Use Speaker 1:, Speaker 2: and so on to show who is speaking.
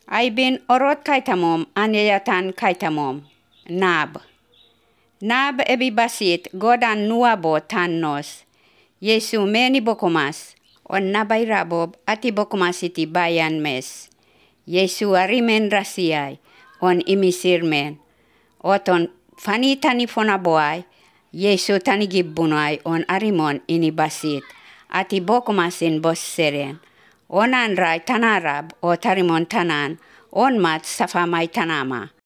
Speaker 1: Aibin orot kaitamom anyayatan kaitamom. Nab. Nab ebi basit godan nuabo tan nos. Yesu meni bokomas. On nabay rabob ati bokomas iti bayan mes. Yesu arimen rasiay. On imisir men. Oton fani tani fonaboay. Yesu tani gibbunay on arimon ini basit. Ati bokomasin bos seren. Onan ray tanarab o tarimon tanan. On mat safamay tanama.